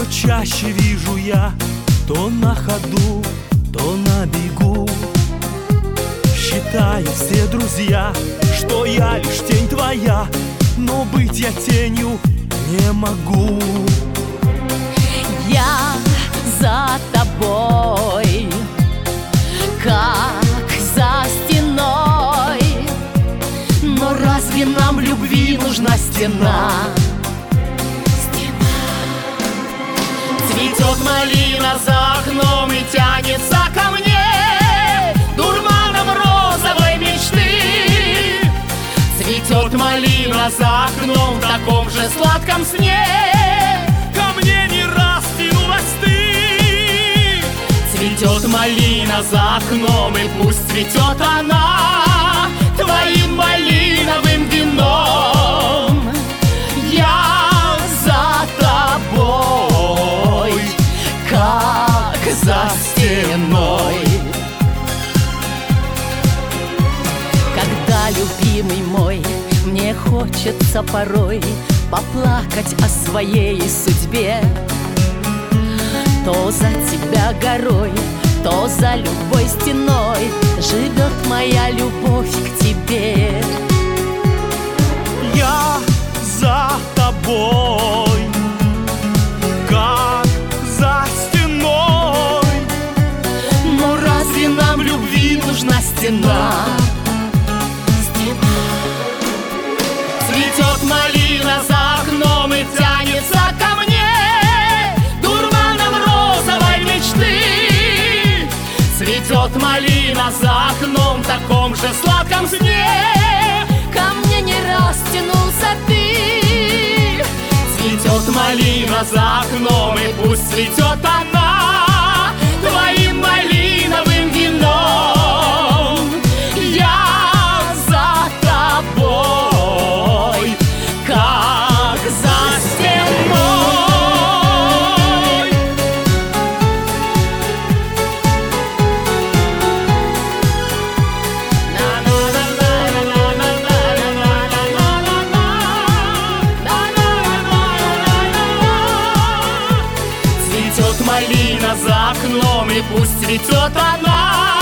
чаще вижу я, то на ходу, то на бегу. Считают все друзья, что я лишь тень твоя, но быть я тенью не могу. Я за тобой, как за стеной. Но разве нам любви нужна стена? Цветет малина за окном и тянется ко мне дурманом розовой мечты. Цветет малина за окном в таком же сладком сне. Ко мне не раз тянулась ты. Цветет малина за окном, и пусть цветет она твоим малиновым вином. Я за тобой, как за стеной. Когда, любимый мой, мне хочется порой поплакать о своей судьбе, то за тебя горой, то за любой стеной живет моя любовь к тебе. Я за тобой, как за стеной. Но разве нам любви нужна стена? Цветет малина за окном и тянется ко мне дурманом розовой мечты. Цветет малина за окном в таком же сладком сне. Ко мне не раз тянулся ты. Цветет малина за окном, и пусть цветет она твоим малиновым вином. Я за тобой, Как за стеной. Цветет малина за окном, и пусть цветет она